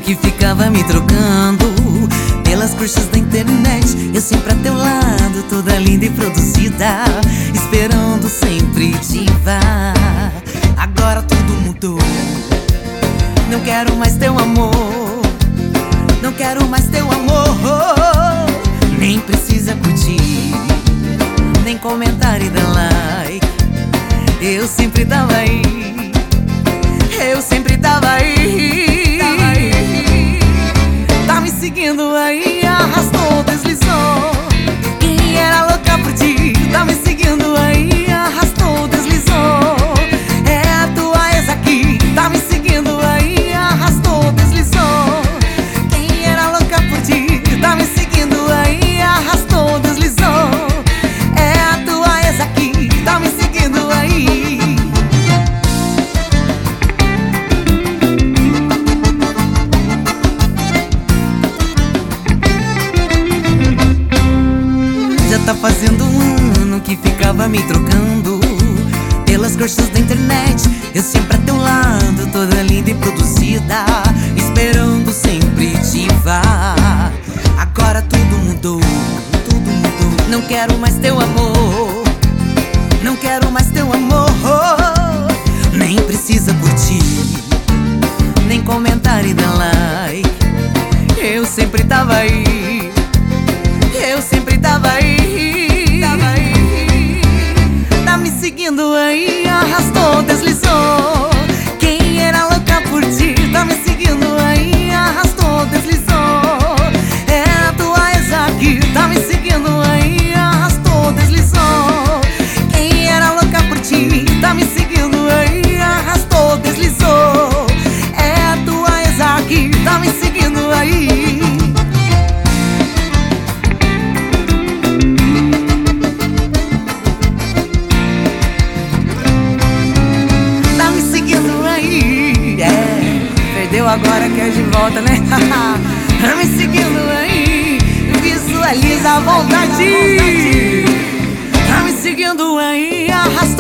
que ficava me trocando pelas coxas da internet. Eu sempre a teu lado, toda linda e produzida, esperando sempre diva. Agora tudo mudou, não quero mais teu amor, não quero mais teu amor. Nem precisa curtir, nem comentar e dar like. Eu sempre tava aí, eu sempre tava aí. Tá me seguindo aí, arrastou, deslizou. Quem era louca por ti, tá me seguindo aí, arrastou, deslizou. É a tua ex aqui, tá me seguindo aí, arrastou, deslizou. Quem era louca por ti, tá me seguindo aí, arrastou, deslizou. É a tua ex aqui, tá me seguindo aí. Já tá fazendo um ano que ficava me trocando pelas coxas da internet. Eu sempre a teu lado, toda linda e produzida, esperando sempre diva. Agora tudo mudou, tudo mudou. Não quero mais teu amor, não quero mais teu amor. Nem precisa curtir, nem comentar e dar like. Eu sempre tava aí, eu sempre tava aí, tava aí. Tá me seguindo aí, arrastou, deslizou. Quem era louca por ti, tá me seguindo aí, arrastou, deslizou. É a tua ex aqui, tá me seguindo aí, arrastou, deslizou. Quem era louca por ti, tá me seguindo aí, arrastou, deslizou. É a tua ex aqui, tá me seguindo aí. Perdeu, agora quer de volta, né? Tá me seguindo aí, visualiza a vontade. Tá me seguindo aí, arrasta.